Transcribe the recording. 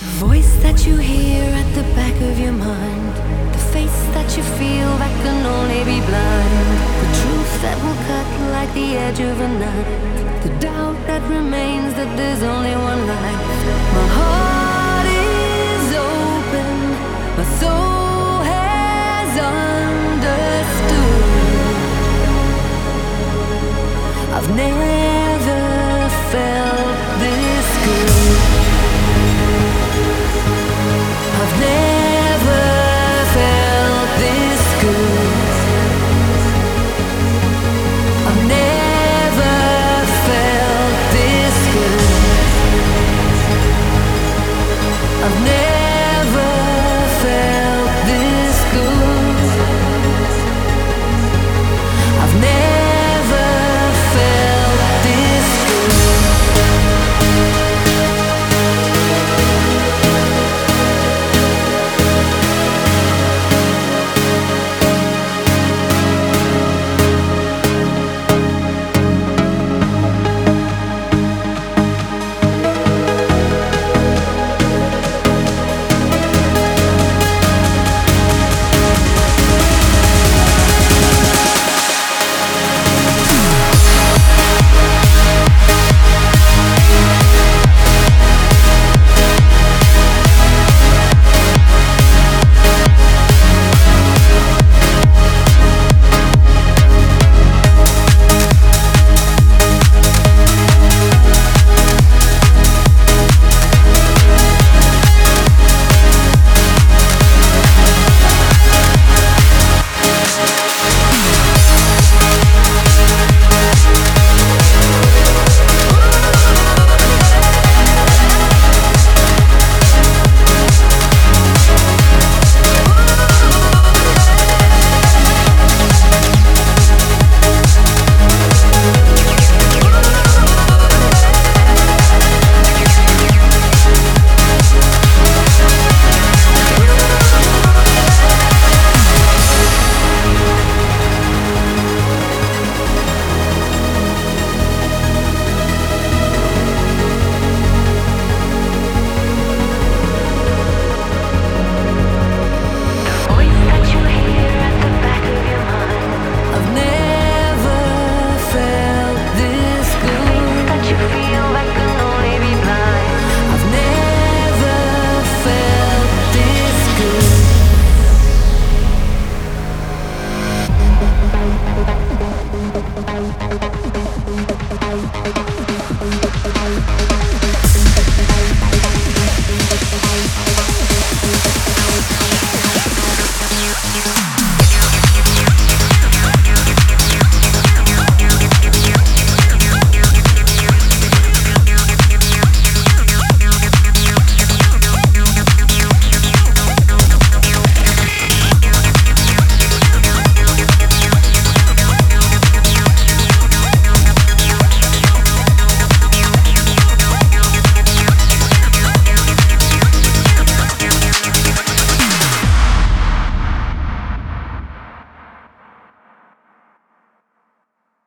Voice that you hear at the back of your mind, the face that you feel that can only be blind, the truth that will cut like the edge of a knife, the doubt that remains that there's only one life.